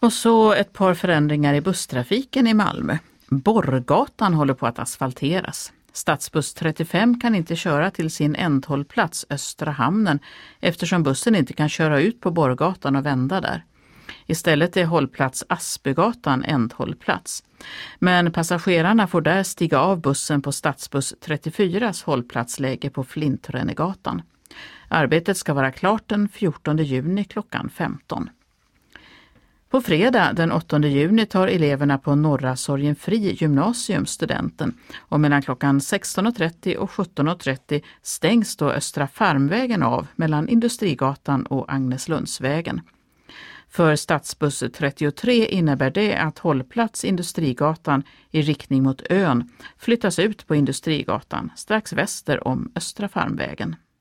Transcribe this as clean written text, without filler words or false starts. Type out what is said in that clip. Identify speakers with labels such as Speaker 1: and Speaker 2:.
Speaker 1: Och så ett par förändringar i busstrafiken i Malmö. Borrgatan håller på att asfalteras. Stadsbuss 35 kan inte köra till sin ändhållplats Östra hamnen eftersom bussen inte kan köra ut på Borrgatan och vända där. Istället är hållplats Aspegatan ändhållplats. Men passagerarna får där stiga av bussen på Stadsbuss 34s hållplatsläge på Flintränegatan. Arbetet ska vara klart den 14 juni klockan 15. På fredag den 8 juni tar eleverna på Norra Sorgenfri gymnasium studenten och mellan klockan 16.30 och 17.30 stängs då Östra Farmvägen av mellan Industrigatan och Agneslundsvägen. För Stadsbuss 33 innebär det att hållplats Industrigatan i riktning mot ön flyttas ut på Industrigatan strax väster om Östra Farmvägen.